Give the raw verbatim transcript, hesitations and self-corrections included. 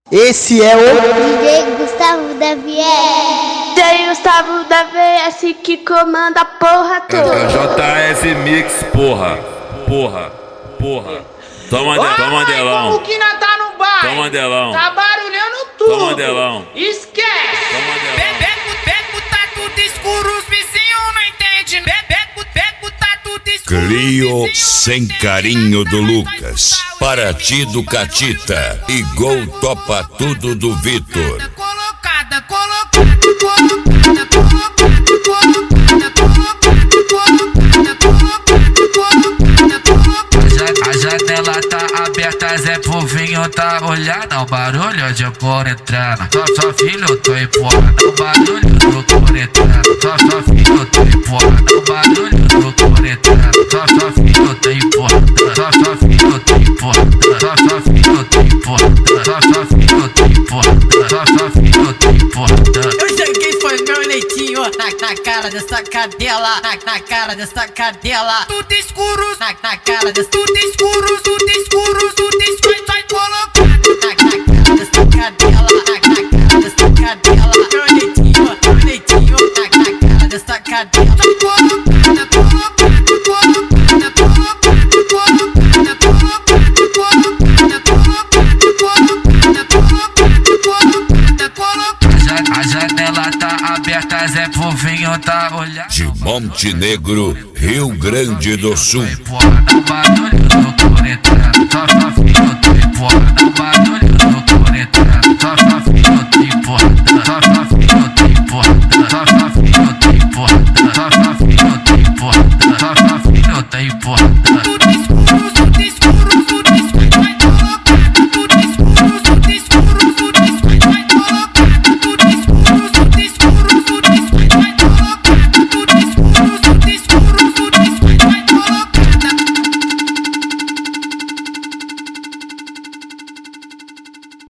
Esse é o D J Gustavo da V S. D J Gustavo da V S que comanda a porra toda. É J S Mix, porra, porra, porra. Toma, de, toma delão. Como que não tá no baile? Toma delão. Tá barulhando tudo. Toma delão. Esquece. Toma delão. Beco, beco, tá tudo escuro, os vizinhos não entendem. Beco, beco, tá tudo escuro. Clio sem carinho do Lucas, Paraty do Catita e Gol Topa Tudo do Vitor. Colocada, colocada, colocada, colocada, colocada, colocada, colocada, colocada. A janela tá aberta, Zé Povinho tá olhando o barulho de cor entrando. Só, só filho, tô empurrando o barulho do cor entrando. Só, só filho, tô empurrando o barulho do cor entrando. Só, só filho, tô empurrando. Só, só filho, tô empurrando. Só, só filho, tô empurrando. Só, só filho, tô empurrando. Só, só filho, tô empurrando. Eu joguei foi meu leitinho na, na cara dessa cadela. Na, na cara dessa cadela. Tudo escuro, na, na cara dessa. Tudo escuro, tudo escuro, tudo escuro. Vai colocando na, na cara dessa cadela. Na, na cara dessa cadela. Meu leitinho, meu leitinho. Na, na cara dessa cadela. Colocada, colocada, colocada, colocada, colocada, colocada, colocada, colocada, colocada, colocada, colocada. A janela tá aberta, Zé Povinho tá olhando. De Montenegro, Rio Grande do Sul. O barulho do cor entrando, só só filho, tô empurrando.